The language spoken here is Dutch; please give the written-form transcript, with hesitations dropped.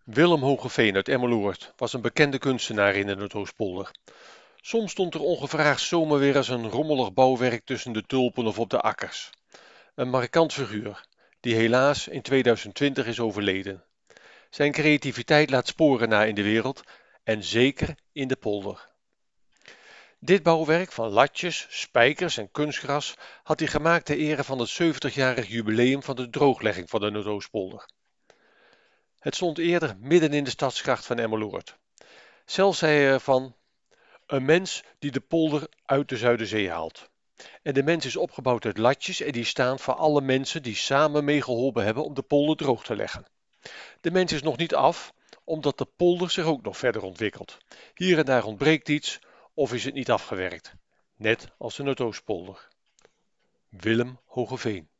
Willem Hogeveen uit Emmeloord was een bekende kunstenaar in de Noordoostpolder. Soms stond er ongevraagd zomaar weer eens een rommelig bouwwerk tussen de tulpen of op de akkers. Een markant figuur, die helaas in 2020 is overleden. Zijn creativiteit laat sporen na in de wereld en zeker in de polder. Dit bouwwerk van latjes, spijkers en kunstgras had hij gemaakt ter ere van het 70-jarig jubileum van de drooglegging van de Noordoostpolder. Het stond eerder midden in de stadsgracht van Emmeloord. Zelf zei hij ervan: een mens die de polder uit de Zuiderzee haalt. En de mens is opgebouwd uit latjes en die staan voor alle mensen die samen meegeholpen hebben om de polder droog te leggen. De mens is nog niet af, omdat de polder zich ook nog verder ontwikkelt. Hier en daar ontbreekt iets of is het niet afgewerkt. Net als de Noordoostpolder. Willem Hogeveen.